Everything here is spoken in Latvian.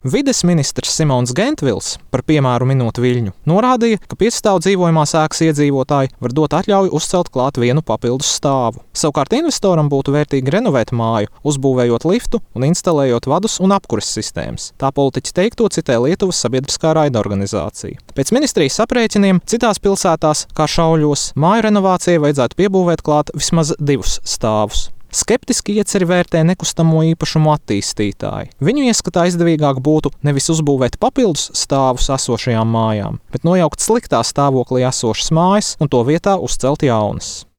Vides ministrs Simons Gentvils, par piemēru minot Viļņu, norādīja, ka 5 stāvu dzīvojamās ēkas iedzīvotāji var dot atļauju uzcelt klāt vienu papildus stāvu. Savukārt investoram būtu vērtīgi renovēt māju, uzbūvējot liftu un instalējot vadus un apkures sistēmas. Tā politiķi teikto citē Lietuvas sabiedriskā raidorganizācija. Pēc ministrijas aprēķiniem citās pilsētās, kā Šauļos, māju renovācijai vajadzētu piebūvēt klāt vismaz 2 stāvus. Skeptiski ieceri vērtē nekustamo īpašumu attīstītāji. Viņu ieskatā izdevīgāk būtu nevis uzbūvēt papildus stāvus esošajām mājām, bet nojaukt sliktā stāvoklī esošas mājas un to vietā uzcelt jaunas.